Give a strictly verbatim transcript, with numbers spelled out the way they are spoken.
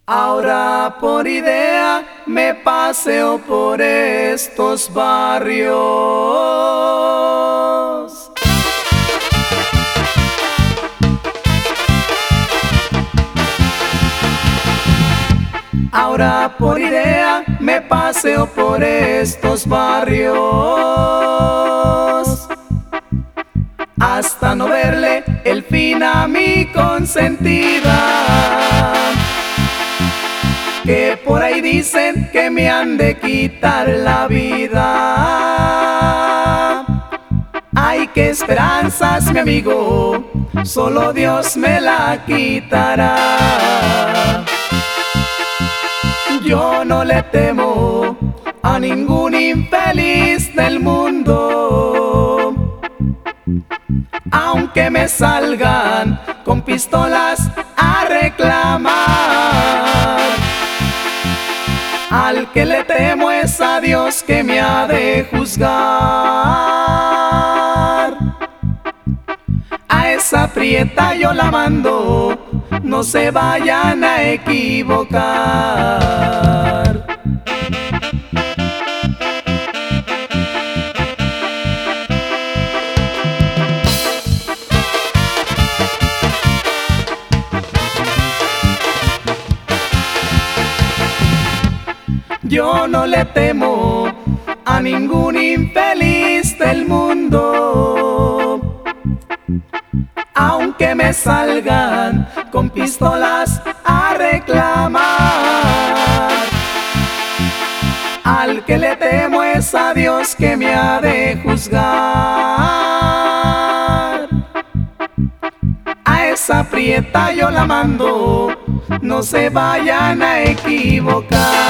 Ahora por idea me paseo por estos barrios. Ahora por idea me paseo por estos barrios, hasta no verle el fin a mi consentida, que por ahí dicen que me han de quitar la vida. Ay, qué esperanzas, mi amigo, solo Dios me la quitará. Yo no le temo a ningún infeliz del mundo, aunque me salgan con pistolas a reclamar. Al que le temo es a Dios, que me ha de juzgar. A esa prieta yo la mando, no se vayan a equivocar. Yo no le temo a ningún infeliz del mundo, aunque me salgan con pistolas a reclamar. Al que le temo es a Dios, que me ha de juzgar. A esa prieta yo la mando, no se vayan a equivocar.